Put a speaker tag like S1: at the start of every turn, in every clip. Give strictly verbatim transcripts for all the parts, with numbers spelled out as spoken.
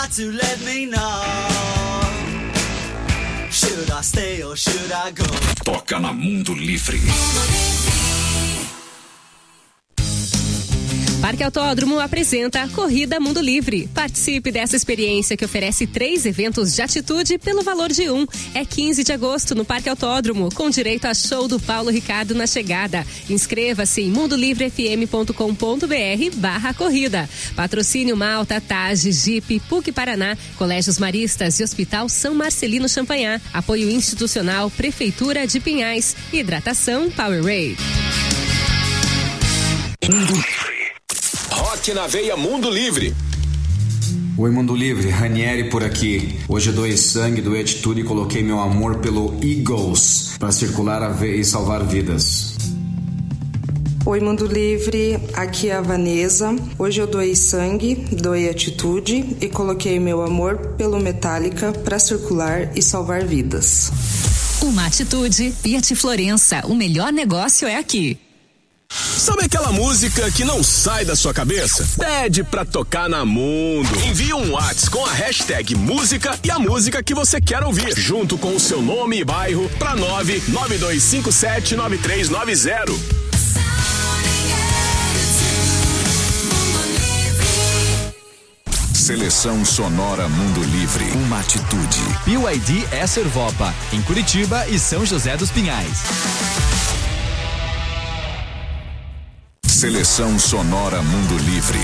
S1: got to let me know. Should I stay or should I go?
S2: Toca na Mundo Livre.
S3: Parque Autódromo apresenta Corrida Mundo Livre. Participe dessa experiência que oferece três eventos de atitude pelo valor de um. É quinze de agosto no Parque Autódromo, com direito a show do Paulo Ricardo na chegada. Inscreva-se em mundolivrefm.com.br barra corrida. Patrocínio Malta, Tage, Jeep, P U C Paraná, Colégios Maristas e Hospital São Marcelino Champagnat. Apoio institucional Prefeitura de Pinhais. Hidratação Powerade.
S2: Mundo Livre. Rock na veia Mundo Livre.
S4: Oi Mundo Livre, Ranieri por aqui. Hoje eu doei sangue, doei atitude e coloquei meu amor pelo Eagles para circular a veia e salvar vidas.
S5: Oi Mundo Livre, aqui é a Vanessa. Hoje eu doei sangue, doei atitude e coloquei meu amor pelo Metallica para circular e salvar vidas.
S6: Uma atitude, Fiat Florença, o melhor negócio é aqui.
S7: Sabe aquela música que não sai da sua cabeça? Pede pra tocar na Mundo. Envie um WhatsApp com a hashtag música e a música que você quer ouvir, junto com o seu nome e bairro, pra nove nove dois cinco sete nove três nove zero.
S2: Seleção Sonora Mundo Livre. Uma atitude.
S8: B Y D é Servopa, em Curitiba e São José dos Pinhais.
S2: Seleção Sonora Mundo Livre.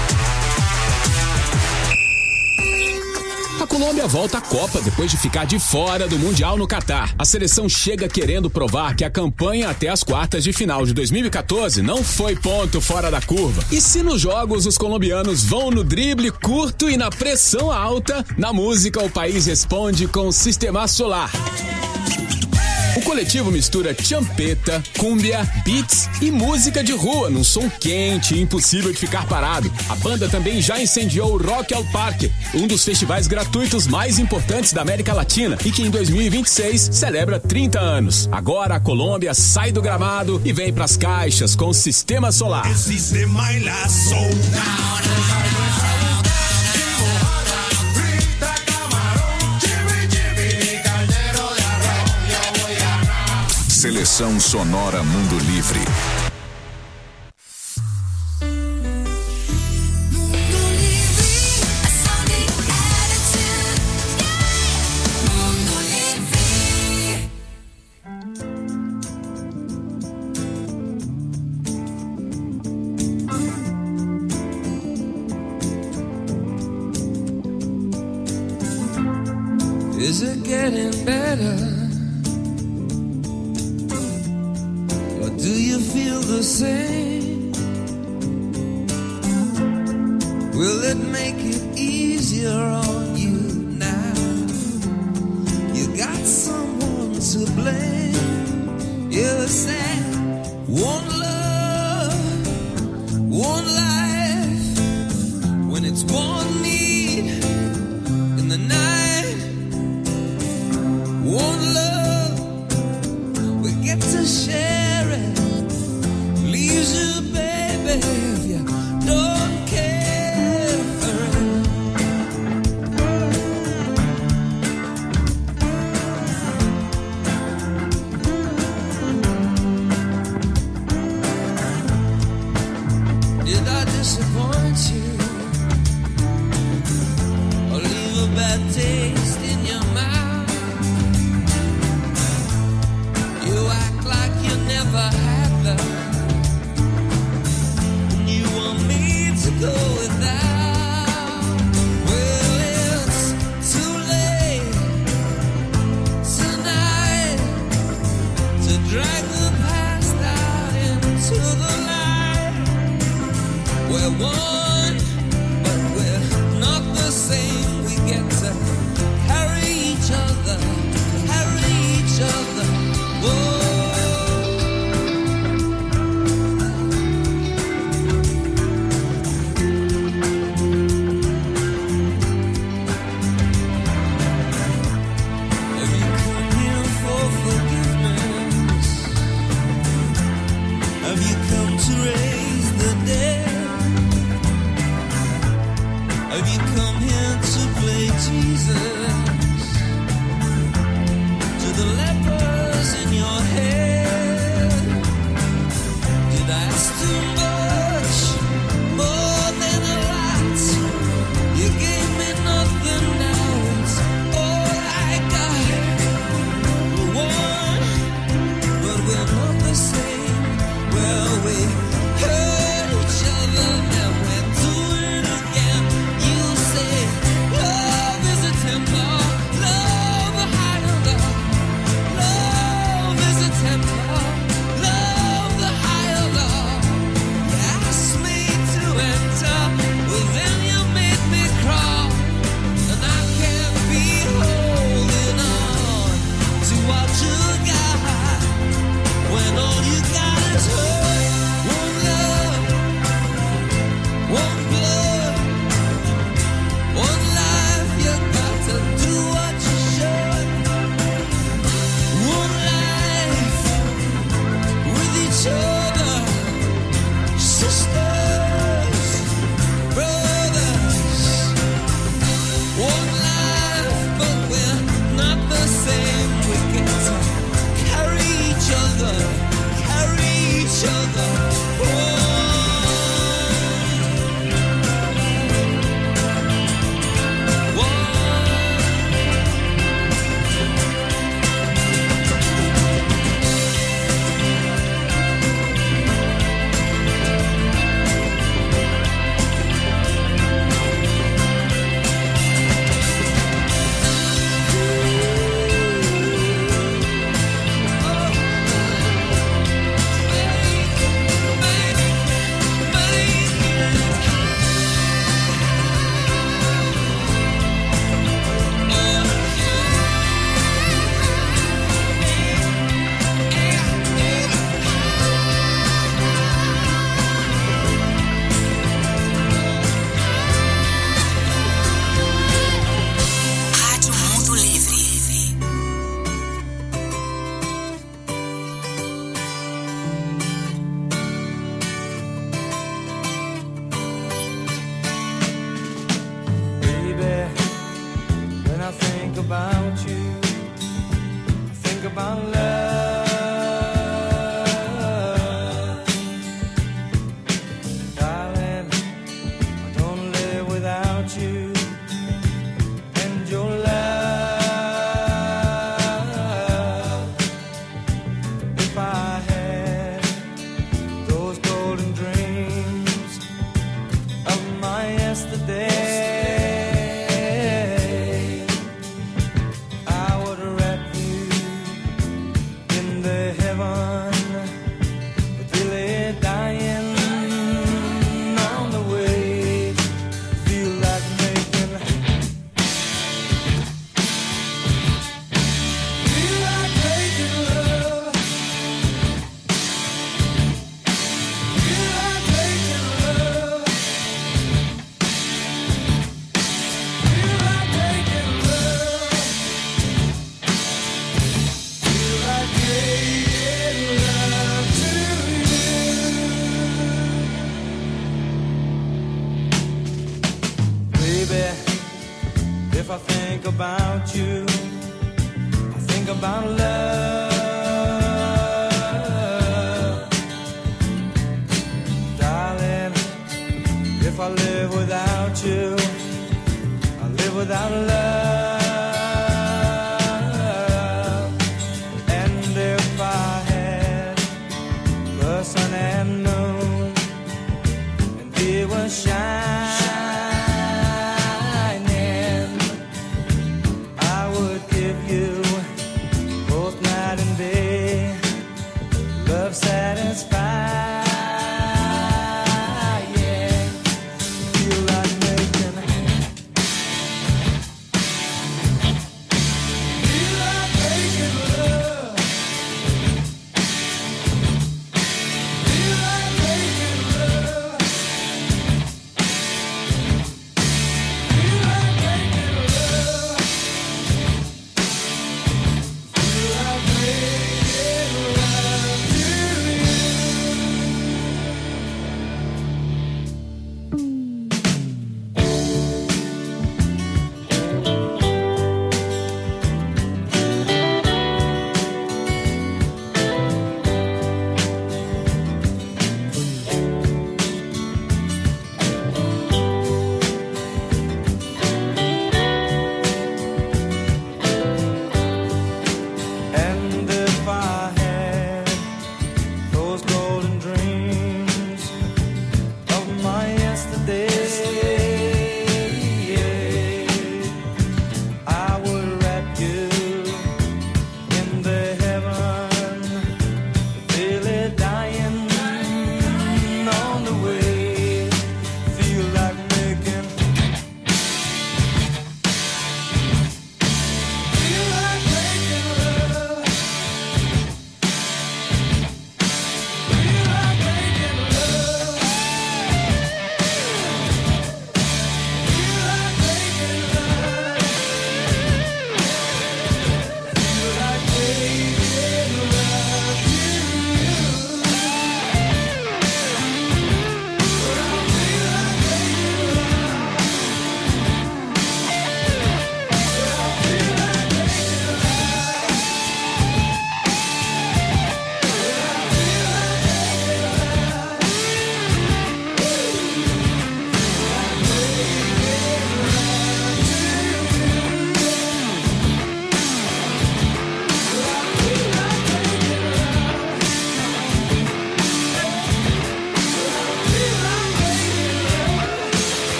S7: A Colômbia volta à Copa depois de ficar de fora do Mundial no Catar. A seleção chega querendo provar que a campanha até as quartas de final de dois mil e quatorze não foi ponto fora da curva. E se nos jogos os colombianos vão no drible curto e na pressão alta, na música o país responde com o Sistema Solar. O coletivo mistura champeta, cúmbia, beats e música de rua num som quente e impossível de ficar parado. A banda também já incendiou o Rock ao Parque, um dos festivais gratuitos mais importantes da América Latina e que em dois mil e vinte e seis celebra trinta anos. Agora a Colômbia sai do gramado e vem pras caixas com o Sistema Solar.
S2: Seleção Sonora Mundo Livre.
S9: Is it getting better? Do you feel the same? Will it make it easier on you now? You got someone to blame. You said one love, one life. When it's one need in the night, one love, we get to share it. Leaves you, baby, if you don't care for it. Did I disappoint you or leave a bad taste in your mouth? You act like you never had love. Go without. Well, it's too late tonight to drag the past out into the light. We're one, but we're not the same. We get to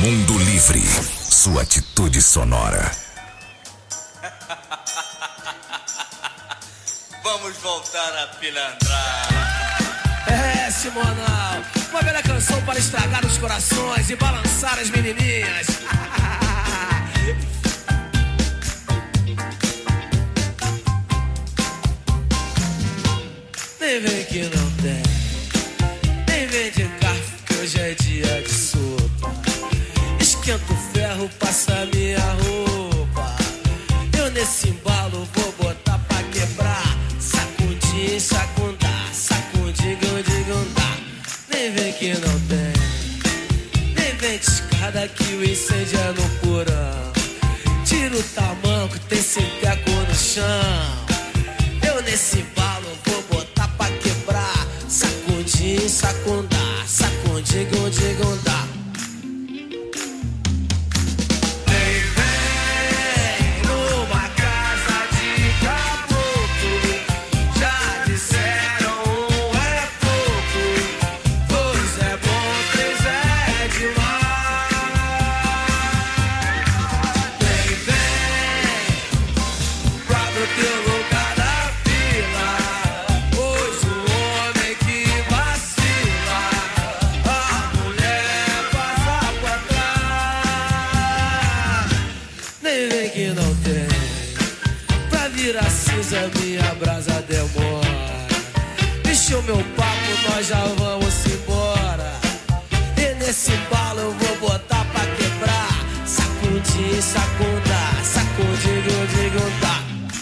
S10: Mundo Livre, sua atitude sonora.
S11: Vamos voltar a pilantrar.
S9: É, Simonal, uma velha canção para estragar os corações e balançar as menininhas. Nem vem que não tem, nem vem de carro que hoje é dia de sopa. Esquenta o ferro, passa minha roupa. Eu nesse embalo vou botar pra quebrar. Sacudir, sacundar, sacudir, gundar. Nem vem que não tem, nem vem de escada que o incêndio é no porão. Tira o tamanco, tem cinteco no chão. Eu nesse embalo vou botar pra quebrar. Sacudir, sacundar, sacudir, gundar, gundar. Minha brasa demora. Deixa o meu papo, nós já vamos embora. E nesse embalo eu vou botar pra quebrar. Sacudir, sacundar, sacudir, gundar, gundar.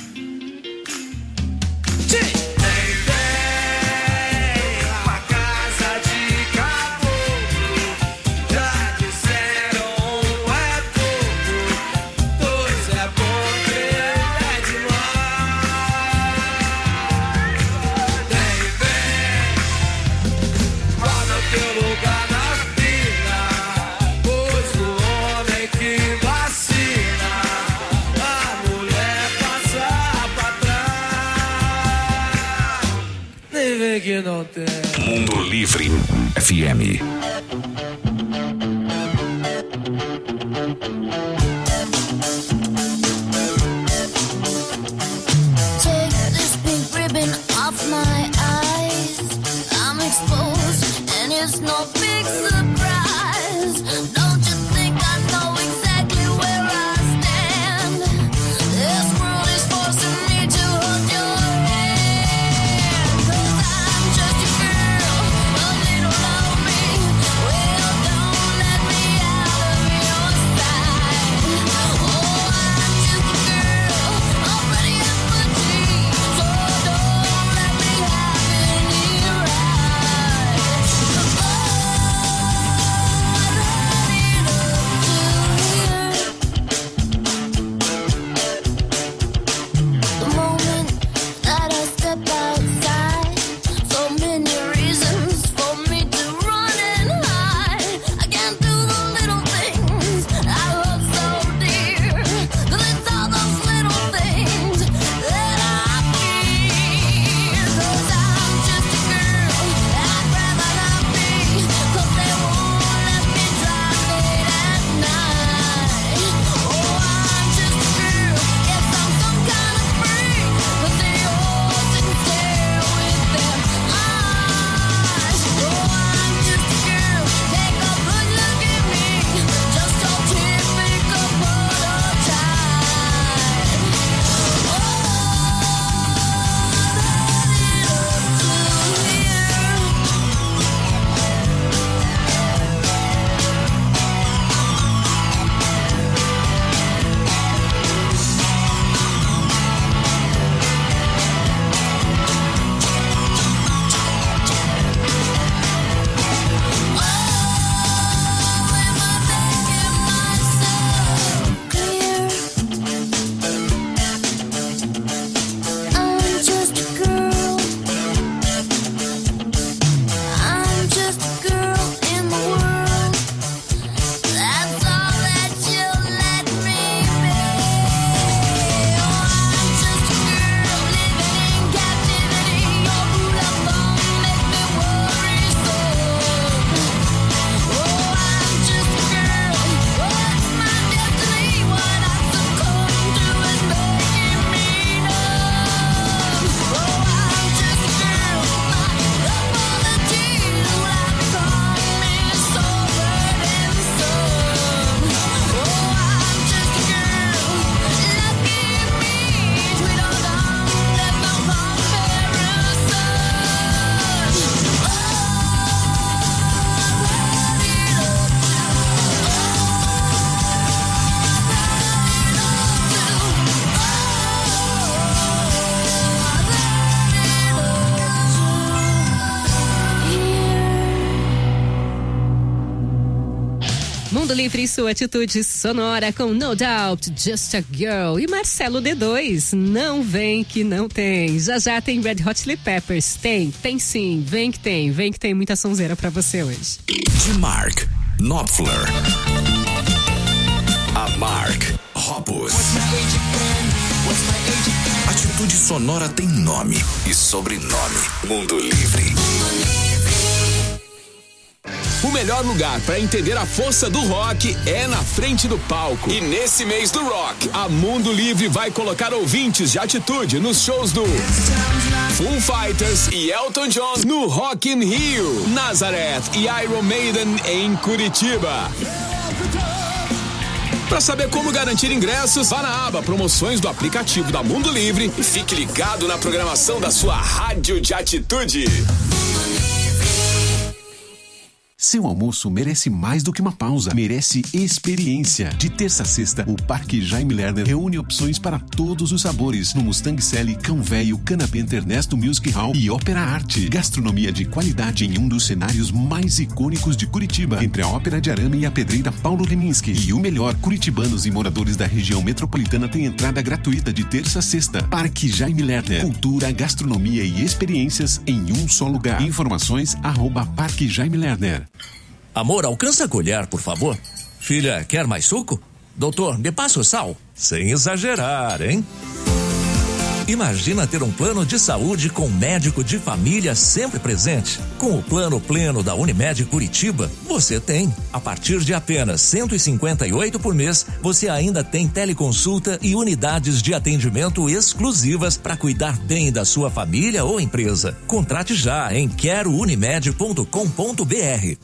S9: Que não tem.
S10: Mundo Livre F M.
S12: Take this pink ribbon off my eyes. I'm exposed and it's no big surprise. Don't you think I know exactly where I stand? This world is forcing me to hold your hand. 'Cause I'm just a girl, a little lonely. Well, don't let me out of your sight.
S3: Mundo Livre, sua atitude sonora com No Doubt, Just a Girl e Marcelo D dois. Não vem que não tem. Já já tem Red Hot Chili Peppers. Tem, tem sim. Vem que tem. Vem que tem muita sonzeira pra você hoje.
S10: De Mark Knopfler. A Mark Hoppus. Atitude sonora tem nome e sobrenome. Mundo Livre.
S7: O melhor lugar para entender a força do rock é na frente do palco. E nesse mês do rock, a Mundo Livre vai colocar ouvintes de atitude nos shows do Foo Fighters e Elton John no Rock in Rio, Nazareth e Iron Maiden em Curitiba. Para saber como garantir ingressos, vá na aba Promoções do aplicativo da Mundo Livre e fique ligado na programação da sua rádio de atitude.
S13: Seu almoço merece mais do que uma pausa, merece experiência. De terça a sexta, o Parque Jaime Lerner reúne opções para todos os sabores no Mustang Sally, Cão Velho, Canapé Ernesto Music Hall e Ópera Arte. Gastronomia de qualidade em um dos cenários mais icônicos de Curitiba, entre a Ópera de Arame e a Pedreira Paulo Leminski. E o melhor, curitibanos e moradores da região metropolitana têm entrada gratuita de terça a sexta. Parque Jaime Lerner, cultura, gastronomia e experiências em um só lugar. Informações arroba Parque Jaime Lerner.
S14: Amor, alcança a colher, por favor. Filha, quer mais suco? Doutor, me passa o sal? Sem exagerar, hein? Imagina ter um plano de saúde com médico de família sempre presente. Com o plano pleno da Unimed Curitiba, você tem. A partir de apenas cento e cinquenta e oito por mês, você ainda tem teleconsulta e unidades de atendimento exclusivas para cuidar bem da sua família ou empresa. Contrate já em quero unimed ponto com ponto br.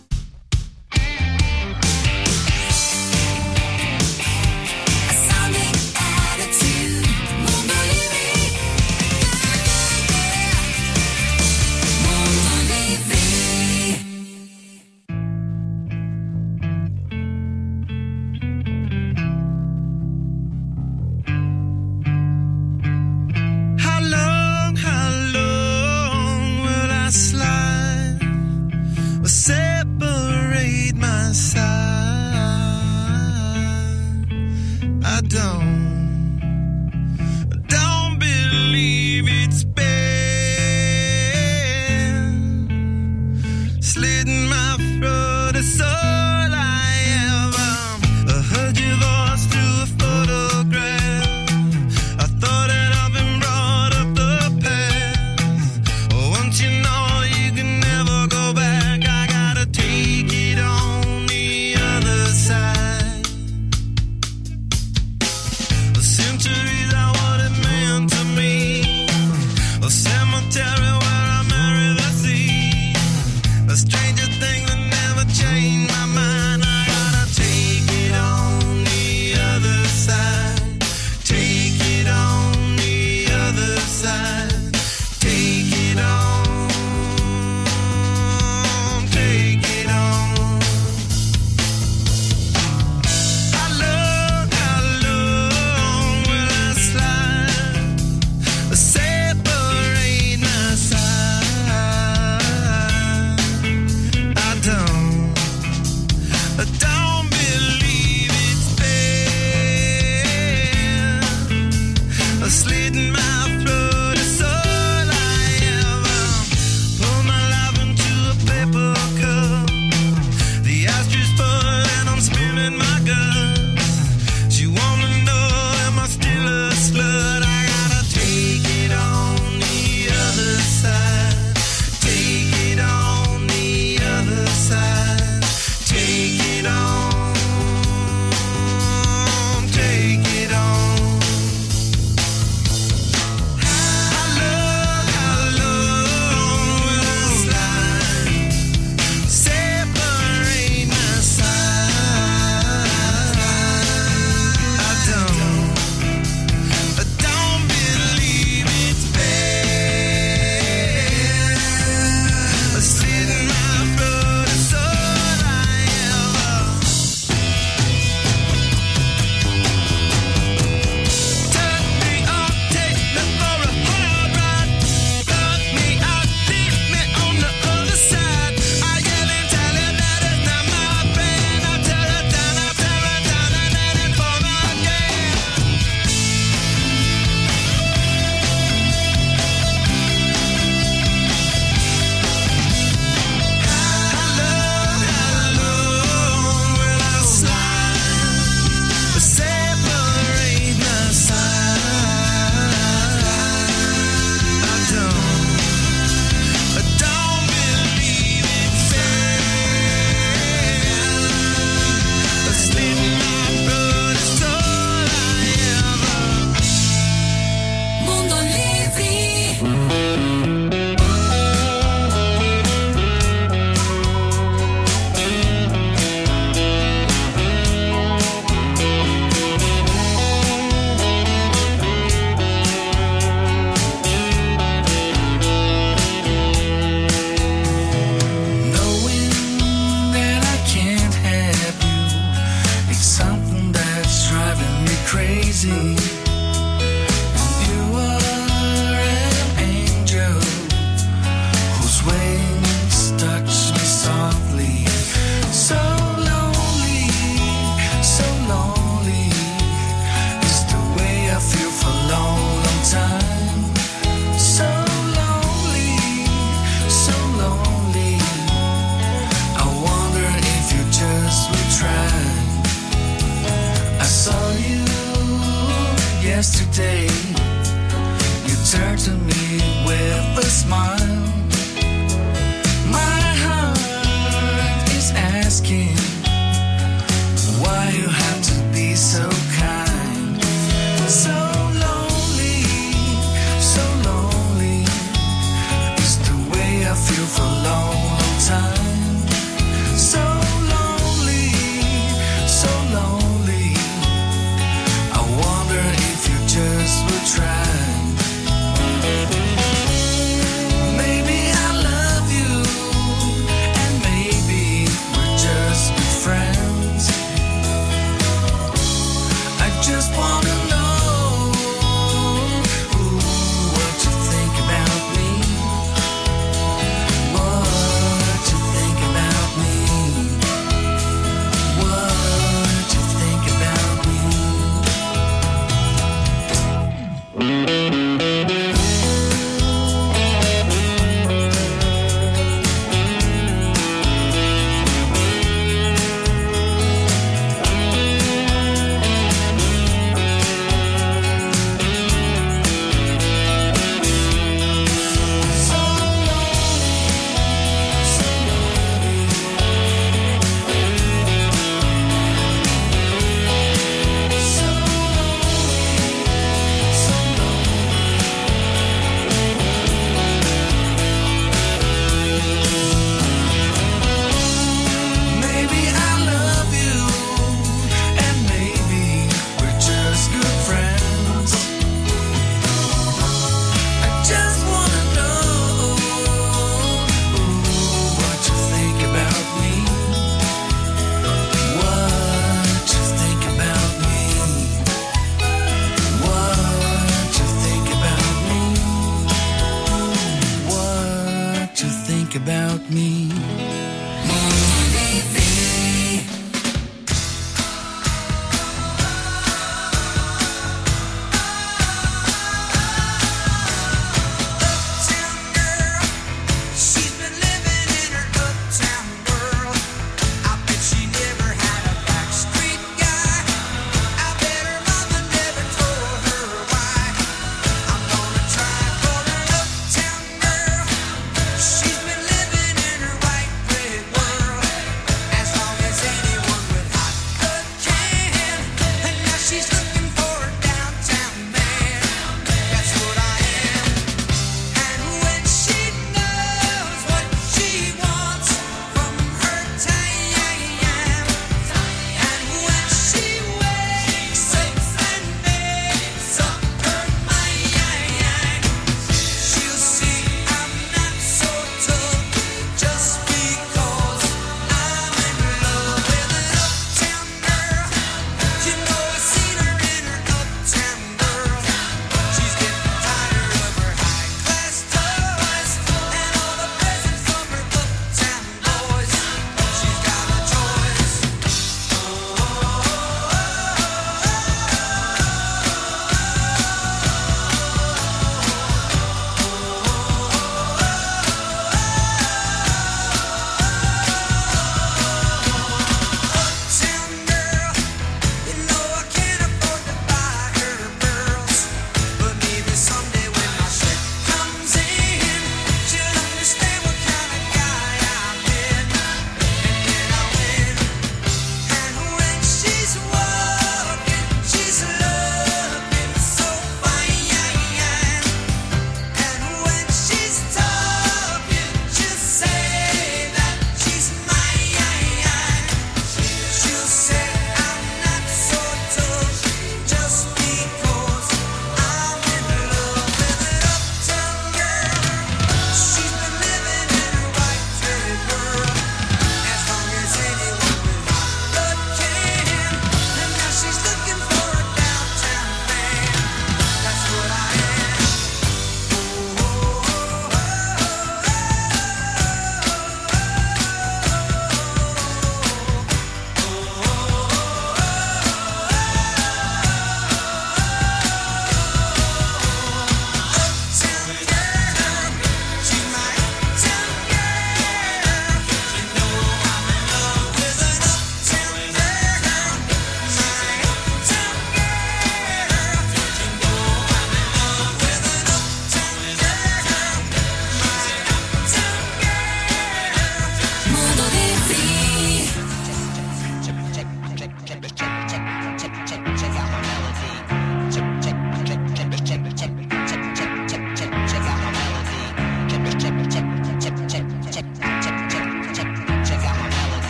S9: easy. You are an angel whose wings touch me softly. So lonely, so lonely is the way I feel for a long, long time. So lonely, so lonely. I wonder if you just would try. I saw you yesterday. You turned to me with a smile. My heart is asking why you have to be so kind. So lonely, so lonely is the way I feel for a long, long time. So lonely, so lonely. I wonder if you just would try. Maybe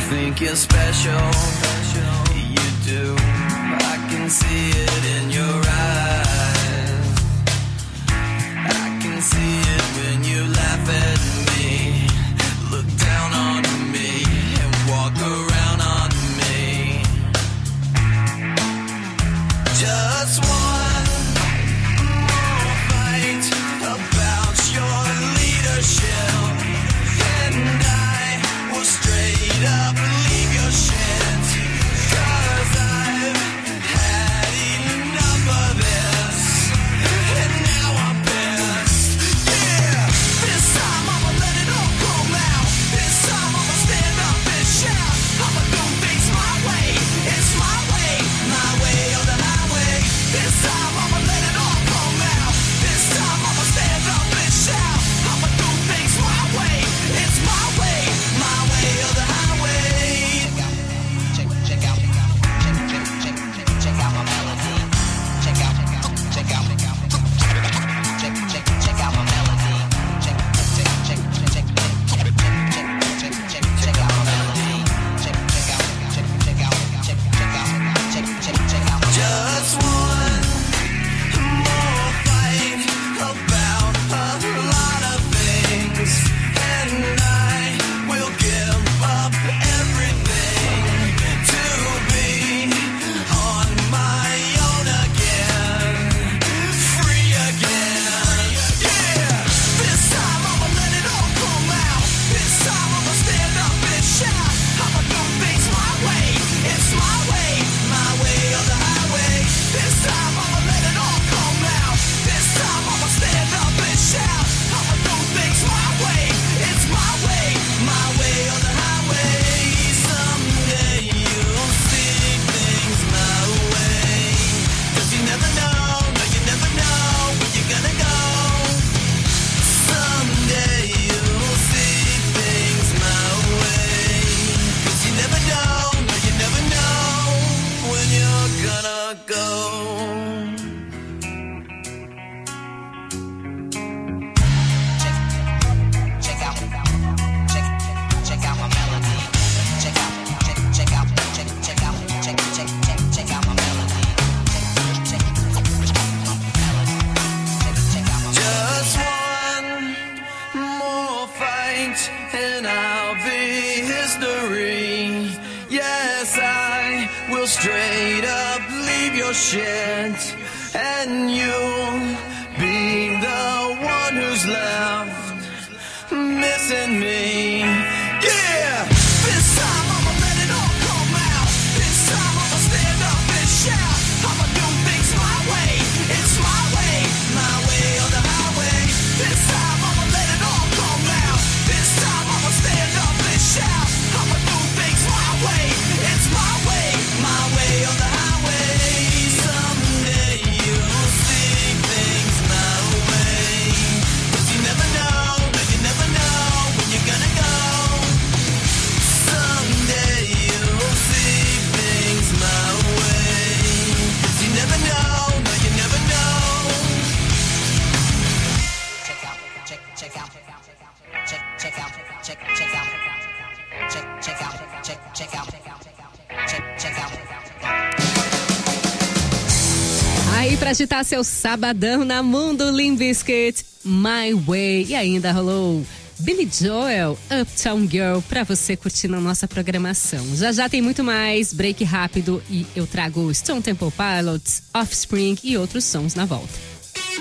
S15: think you're special. You do. I can see it in your eyes. I can see it when you laugh at me, look down on me, and walk around on me. Just one more fight about your leadership, and I will straight up leave your shit. Cause I've had enough of this, and now I'm pissed. Yeah, this time I'ma let it all come out. This time I'ma stand up and shout. I'ma do things my way. It's my way, my way or the highway. This time I'ma let it all come out. This time I'ma stand up and shout. I'ma do things my way. It's my way, my way or the highway. Check, check out, check, check, check, check, check out my melody. Check out, check out, check out, check out, check, check, check out my melody. Check, check, check, check, check, check, check, check, check, check out my melody. Check, check out, check, check out, check, check out, check, check, check out. Just one more fight about a lot of things, and I will give up everything to be on my own again, free again. Yeah, this time I'ma let it all come out. This time I'ma stand up and shout. I'ma do things my way. It's my way, my way or the highway. This time I'ma let it all come out. This time I'ma stand up and shout. I'ma do things my way. It's my way, my way or the highway. Someday you'll see things my way. Cause you never know, no you never know where you're gonna go. Someday you'll see things my way. Cause you never know, no you never know when you're gonna go. Check out, check, check out my melody. Check out, check, check out, check, check out, check, check, check, check out my melody. Check, check, check out my melody. Just one more fight, and I'll be history. Yes, I will straight up leave your shit, and you'll be the one who's left missing me. Yeah, this time I'ma let it all come out. This time I'ma stand up and shout. I'ma do things my way. It's my way, my way or the highway. This time I'ma let it all come out. This time I'ma stand up and shout. I'ma do things my way. It's my way, my way or the highway. Someday you'll see things my way. Cause you never know, no you never know when you're gonna go. Someday you'll see things my way. Cause you never know, no you never know. Check out, check, check out, check, check out, check, check out, check, check out, check, check out, check, check out.
S3: Aí pra agitar seu sabadão na Mundo Limp Bizkit, My Way. E ainda rolou Billy Joel, Uptown Girl, pra você curtir na nossa programação. Já já tem muito mais, break rápido, e eu trago Stone Temple Pilots, Offspring e outros sons na volta.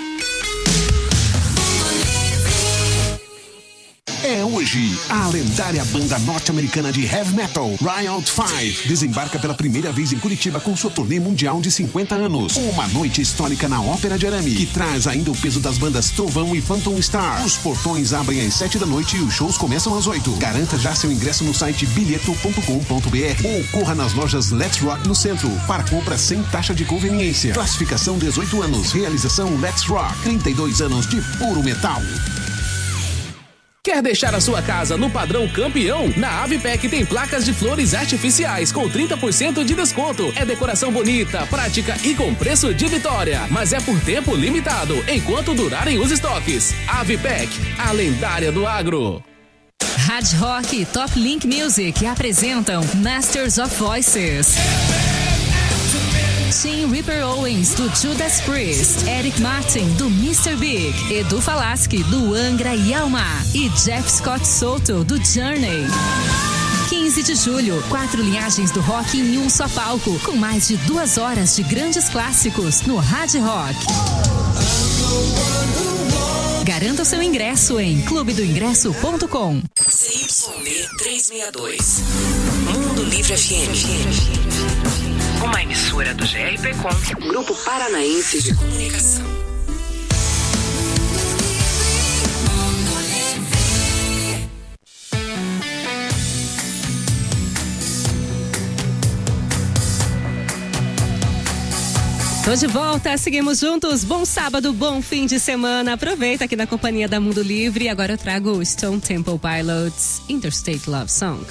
S13: É hoje, a lendária banda norte-americana de heavy metal, Riot Five, desembarca pela primeira vez em Curitiba com sua turnê mundial de cinquenta anos. Uma noite histórica na Ópera de Arame, que traz ainda o peso das bandas Trovão e Phantom Star. Os portões abrem às sete da noite e os shows começam às oito. Garanta já seu ingresso no site bilheto ponto com ponto br ou corra nas lojas Let's Rock no centro, para compra sem taxa de conveniência. Classificação dezoito anos, realização Let's Rock, trinta e dois anos de puro metal.
S16: Quer deixar a sua casa no padrão campeão? Na Avipec tem placas de flores artificiais com trinta por cento de desconto. É decoração bonita, prática e com preço de Vitória. Mas é por tempo limitado, enquanto durarem os estoques. Avipec, a lendária do agro.
S6: Hard Rock e Top Link Music apresentam Masters of Voices. Tim Ripper Owens, do Judas Priest, Eric Martin, do mister Big, Edu Falaschi, do Angra e Alma e Jeff Scott Soto, do Journey. quinze de julho, quatro linhagens do rock em um só palco, com mais de duas horas de grandes clássicos no Hard Rock. Garanta o seu ingresso em clube do ingresso ponto com.
S17: C Y B trezentos e sessenta e dois. Mundo Livre F M. Uma emissora do G R P Com, Grupo Paranaense de Comunicação.
S3: Tô de volta, seguimos juntos. Bom sábado, bom fim de semana. Aproveita aqui na companhia da Mundo Livre. Agora eu trago o Stone Temple Pilots Interstate Love Song.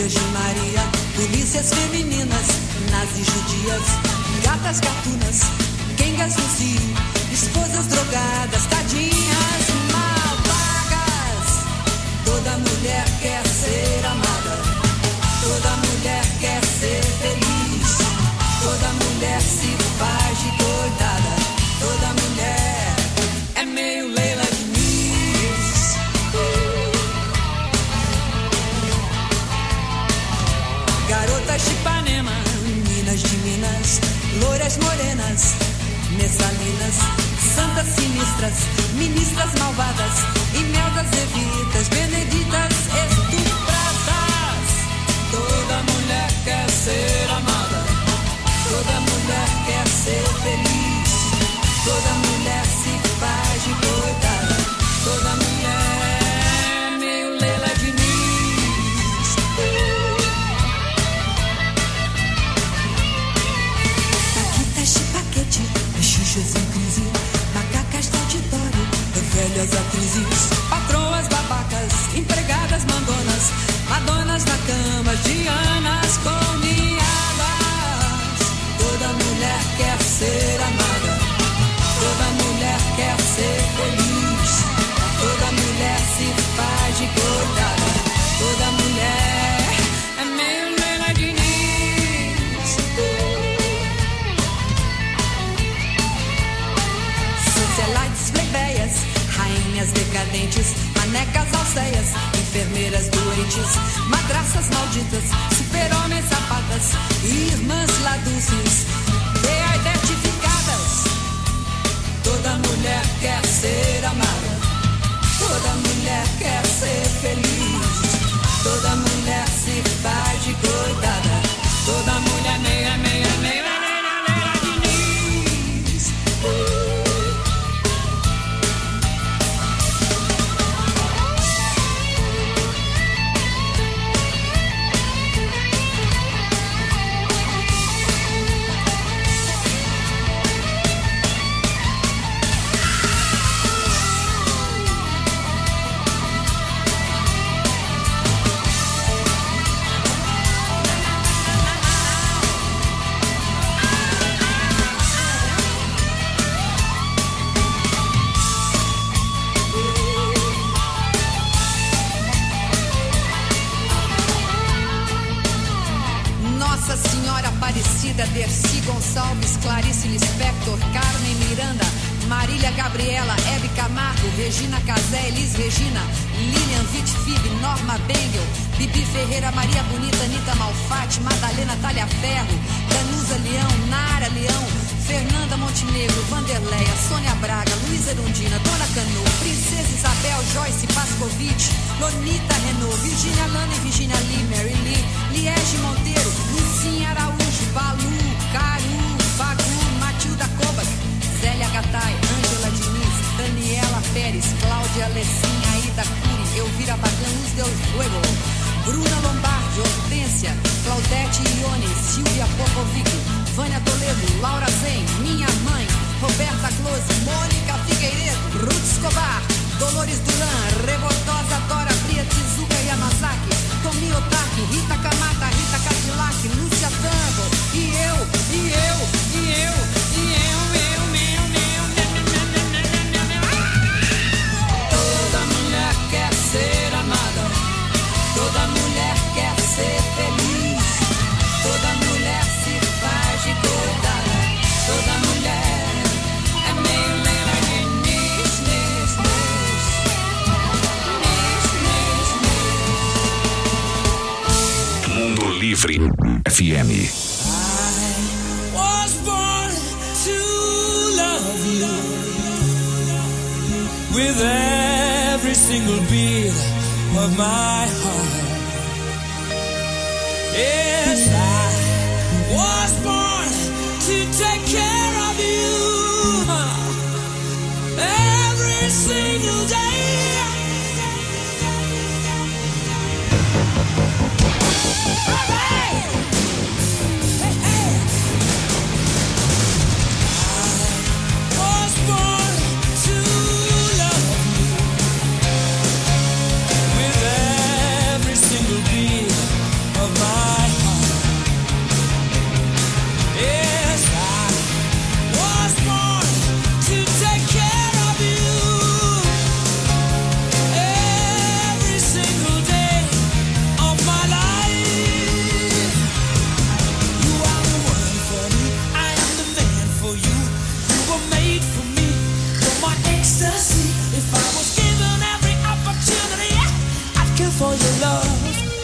S18: filhas de Maria, polícias femininas, nazis judias, gatas gatunas, quengas no cio, esposas drogadas, tadinhas malvadas. Toda mulher quer ser amada, toda mulher quer ser feliz, toda mulher se faz de coitada, toda mulher é meio Leila Diniz. Garotas de Ipanema, Minas de Minas, loiras morenas, messalinas, santas sinistras, ministras malvadas, imeldas evitas, beneditas estupradas. Toda mulher quer ser amada, toda mulher quer ser feliz, toda mulher se faz de coitada, toda mulher é meio Leila Diniz. Paquitas de paquete, xuxas em crise, macacas de auditório, velhas atrizes, patroas babacas, empregadas mandonas, madonas na cama, dianas coniadas. Toda mulher quer ser amada, toda mulher quer ser feliz, toda mulher se faz de coitada, toda mulher é meio Leila Diniz. Socialites plebeias, rainhas decadentes, manecas alceias, enfermeiras doentes, madraças malditas, super-homens sapatas, irmãs laduces, beidentificadas. Toda mulher quer ser amada, toda mulher quer ser feliz, toda mulher se faz de coitada, toda mulher meia, meia, meia, meia, meia Diniz. Nossa Senhora Aparecida, Dercy Gonçalves, Clarice Lispector, Carmen Miranda, Marília Gabriela, Hebe Camargo, Regina Casé, Elis Regina, Lilian Vitfib, Norma Bengel, Bibi Ferreira, Maria Bonita, Anitta Malfatti, Madalena Talha Ferro, Danusa Leão, Nara Leão, Fernanda Montenegro, Vanderleia, Sônia Braga, Luísa Erundina, Dona Canu, Princesa Isabel, Joyce Pascovitch, Lonita Renault, Virginia Lana e Virginia Lee, Mary Lee, Liege Monteiro, Lucinha Araújo, Balu, Caru, Fagu, Matilda Kovac, Zélia Gattai, Ângela Diniz, Daniela Pérez, Cláudia Alessinha, Aida Cury, Elvira Bagan, Luz Del Fuego, Bruna Lombardi, Hortência, Claudete Ione, Silvia Popovic, Vânia Toledo, Laura Zen, Minha Mãe, Roberta Close, Mônica Figueiredo, Ruth Escobar, Dolores Duran, Revoltosa, Dora Bria, Tizuka Yamazaki, Tomi Otaki, Rita Kamata, Rita Cadillac, Lúcia Tango, e eu, e eu, e eu, e eu, eu, meu, meu, meu, meu, meu, meu, meu, meu. Toda mulher quer ser amada, toda mulher quer ser feliz, toda mulher se faz de coitada, toda mulher é meio Leila Diniz, nis, nis, nis, nis, nis.
S10: Mundo Livre F M.
S15: Was born to love you with every single beat of my heart. Yes, I was born to take care of you every single day. Hey! Hey, hey! I was born to love you with every single beat were made for me. You're my ecstasy. If I was given every opportunity, I'd kill for your love.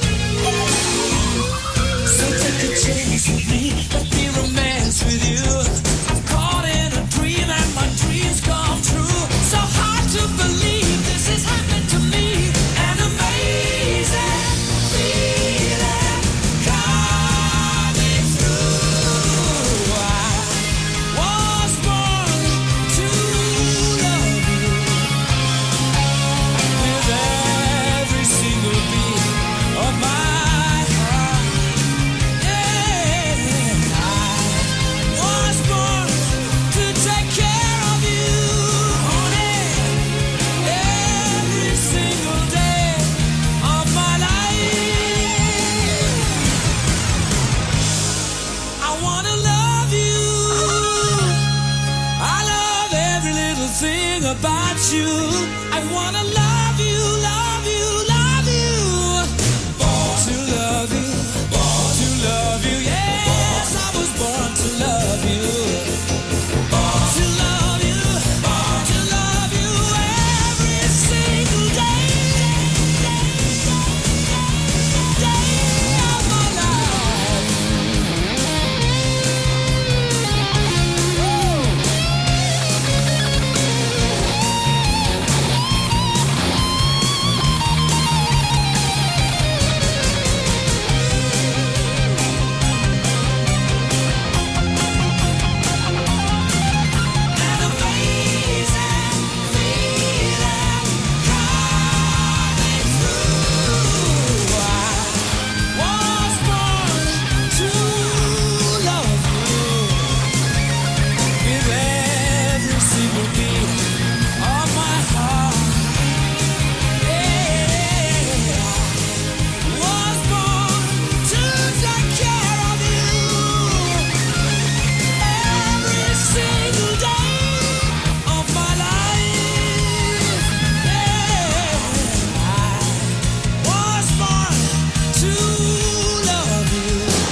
S15: So take a chance with me, let me romance with you. I'm caught in a dream and my dreams come true. So hard to believe this is happening to me. An amazing feeling coming through. I was born to love you with every single beat of my heart. Yeah, I was born to take care of you, honey, every single day of my life. I wanna love you. I love every little thing about you. I wanna love you, love you, love you. Born to love you, born to love you. Yes, I was born to love you. Born to love you, born to love you every single day, day of my life. An amazing feeling coming through. I was born to love you with every single beat of my heart. Yeah, was born to take care of you every single day of my life. Yeah, I was born to love you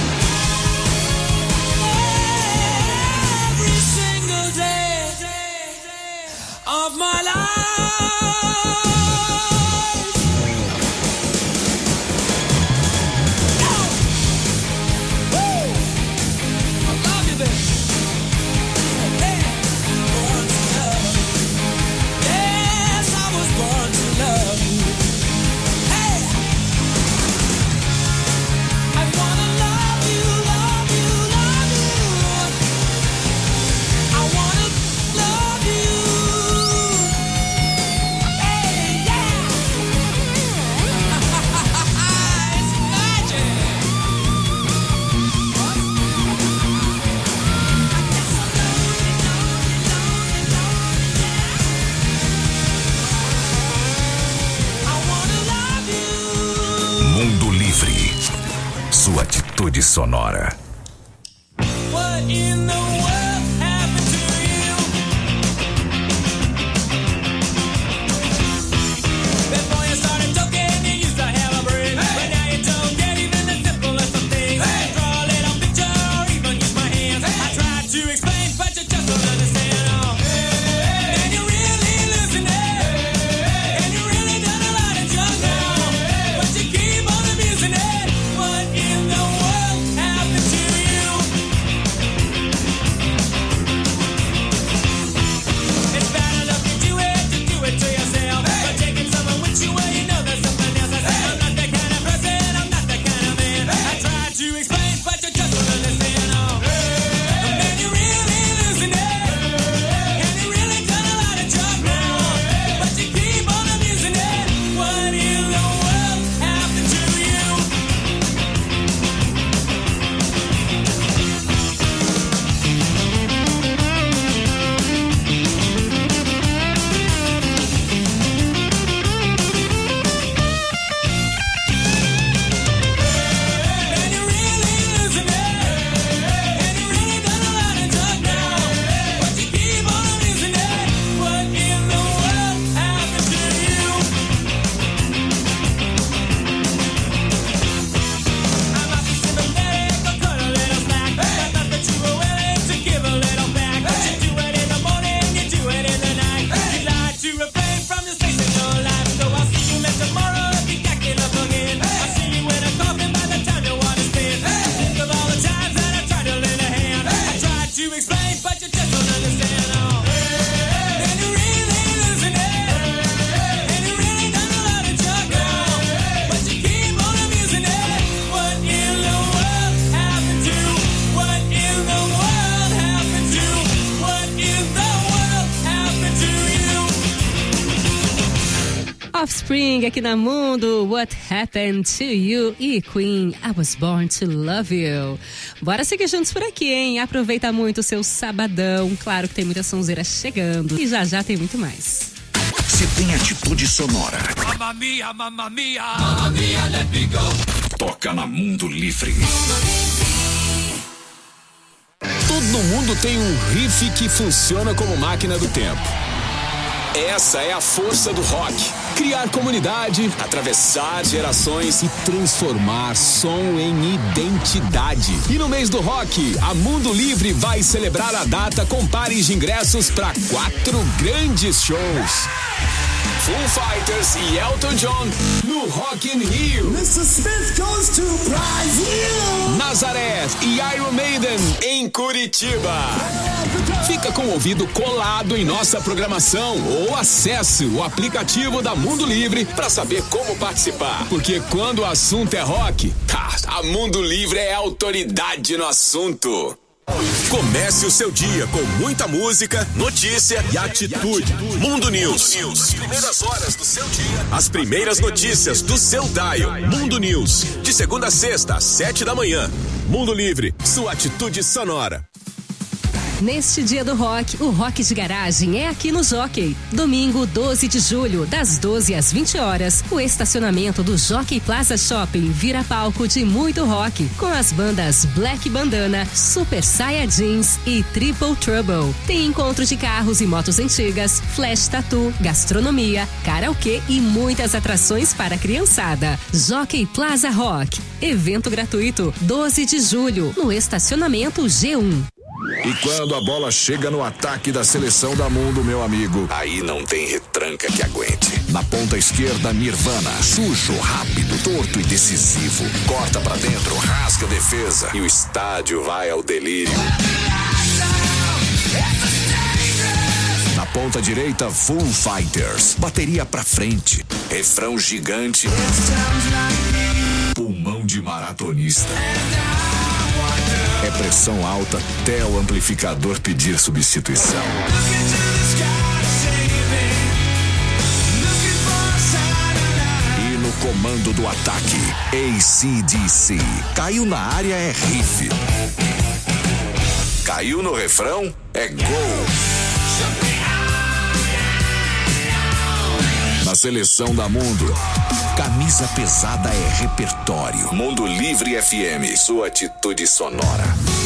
S15: every single day of my life. Woo! I love you, baby. Hey, born to love you. Yes, I was born to love you. Hey, I wanna love you, love you, love you. I wanna love you. Hey, yeah. It's magic.
S10: Mundo Livre. Sua atitude sonora.
S15: What in the world happened to you? Before you started talking, you used to have a brain. But now you don't get even the simplest of things. Draw a little picture or even use my hands. I tried to explain, but you just don't understand. Oh. And you really listening. And you really done a lot of junk now. But you keep on abusing it. What in the world happened to you?
S3: Offspring aqui na Mundo, What Happened to You e Queen, I Was Born to Love You. Bora seguir juntos por aqui, hein? Aproveita muito o seu sabadão. Claro que tem muita sonzeira chegando e já já tem muito mais.
S10: Se tem atitude sonora.
S15: Mamma mia, mamma mia, mamma mia, let me go.
S10: Toca na Mundo Livre.
S7: Todo mundo tem um riff que funciona como máquina do tempo. Essa é a força do rock. Criar comunidade, atravessar gerações e transformar som em identidade. E no mês do rock, a Mundo Livre vai celebrar a data com pares de ingressos para quatro grandes shows. Foo Fighters e Elton John no Rock in Rio.
S15: mister Smith goes to Brazil.
S7: Nazareth e Iron Maiden em Curitiba. Fica com o ouvido colado em nossa programação ou acesse o aplicativo da Mundo Livre para saber como participar. Porque quando o assunto é rock, a Mundo Livre é autoridade no assunto.
S2: Comece o seu dia com muita música, notícia e atitude. Mundo News. As primeiras horas do seu dia. As primeiras notícias do seu dial. Mundo News. De segunda a sexta, às sete da manhã. Mundo Livre. Sua atitude sonora.
S3: Neste dia do rock, o Rock de Garagem é aqui no Jockey. Domingo, doze de julho, das doze às vinte horas, o estacionamento do Jockey Plaza Shopping vira palco de muito rock, com as bandas Black Bandana, Super Saia Jeans e Triple Trouble. Tem encontro de carros e motos antigas, flash tattoo, gastronomia, karaokê e muitas atrações para a criançada. Jockey Plaza Rock. Evento gratuito, doze de julho, no estacionamento G um.
S10: E quando a bola chega no ataque da seleção da Mundo, meu amigo, aí não tem retranca que aguente. Na ponta esquerda, Nirvana, sujo, rápido, torto e decisivo. Corta pra dentro, rasga a defesa e o estádio vai ao delírio. Na ponta direita, Foo Fighters, bateria pra frente, refrão gigante, pulmão de maratonista. É pressão alta até o amplificador pedir substituição. E no comando do ataque, A C D C. Caiu na área é riff. Caiu no refrão é gol. Na seleção da Mundo, camisa pesada é repertório. Mundo Livre F M, sua atitude sonora.